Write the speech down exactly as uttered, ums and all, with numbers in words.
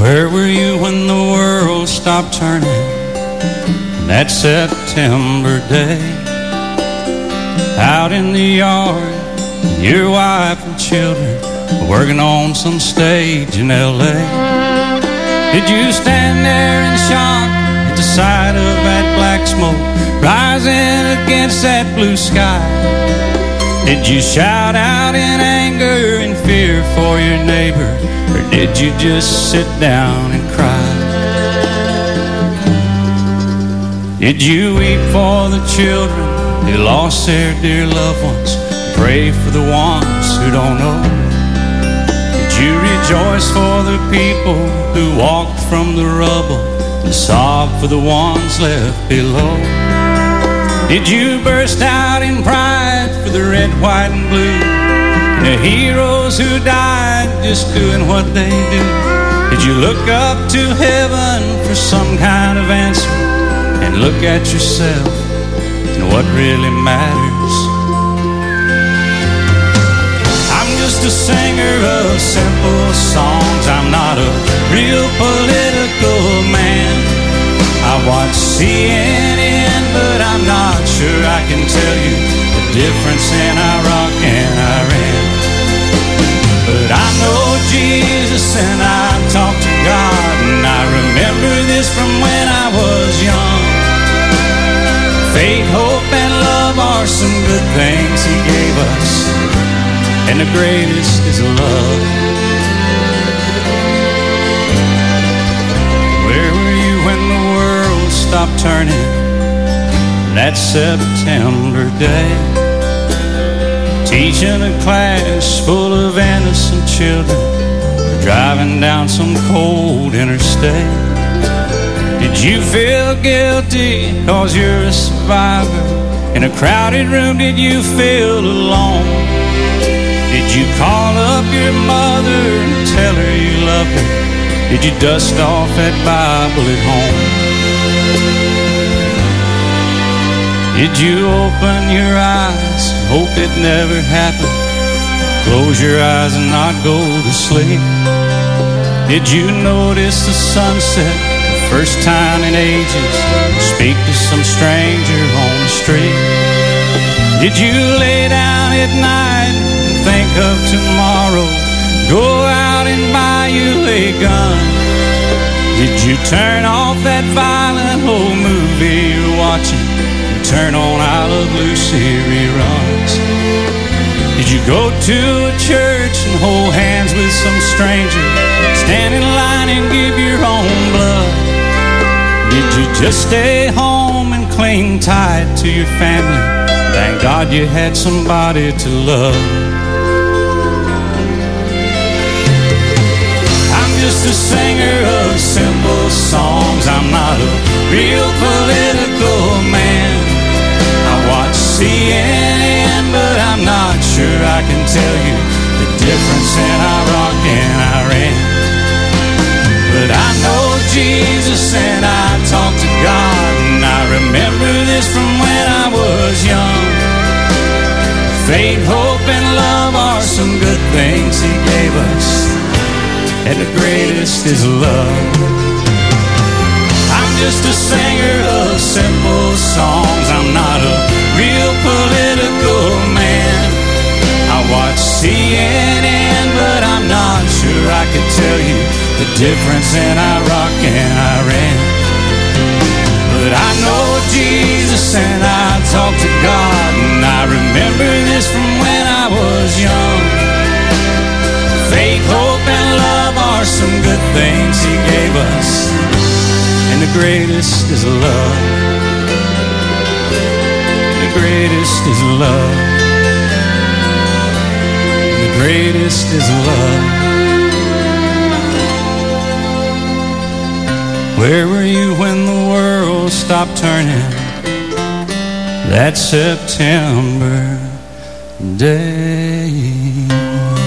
Where were you when the world stopped turning that September day? Out in the yard, your wife and children working on some stage in L A. Did you stand there in shock at the sight of that black smoke rising against that blue sky? Did you shout out in anger and fear for your neighbor, or did you just sit down and cry? Did you weep for the children who lost their dear loved ones, pray for the ones who don't know? Did you rejoice for the people who walked from the rubble and sob for the ones left below? Did you burst out in pride for the red, white, and blue, and the heroes who died just doing what they do? Did you look up to heaven for some kind of answer and look at yourself and what really matters? I'm just a singer of simple songs. I'm not a real political man. I watch C N N, but I'm not sure I can tell you the difference in Iraq and Iran. But I know Jesus and I talk to God, and I remember this from when I was young. Faith, hope, and love are some good things He gave us, and the greatest is love. Where were you when the world stopped turning that September day? Teaching a class full of innocent children, driving down some cold interstate. Did you feel guilty cause you're a survivor? In a crowded room, did you feel alone? Did you call up your mother and tell her you loved her? Did you dust off that Bible at home? Did you open your eyes, hope it never happened, close your eyes and not go to sleep? Did you notice the sunset the first time in ages, speak to some stranger on the street? Did you lay down at night and think of tomorrow, go out and buy you a gun? Did you turn off that violent old movie you're watching, turn on I Love Lucy reruns? Did you go to a church and hold hands with some stranger, stand in line and give your own blood? Did you just stay home and cling tight to your family? Thank God you had somebody to love. I'm just a singer of simple songs. I'm not a real political man. I watch C N N, but I'm not sure I can tell you the difference in Iraq and Iran. But I know Jesus and I talk to God, and I remember this from when I was young. Faith, hope, and love are some good things He gave us, and the greatest is love. I'm just a singer of simple songs. I'm not a real political man. I watch C N N, but I'm not sure I could tell you the difference in Iraq and Iran. But I know Jesus and I talk to God, and I remember this from when I was young. Faith, hope, and love are some good things He gave us, and the greatest is love. The greatest is love. The greatest is love. Where were you when the world stopped turning that September day?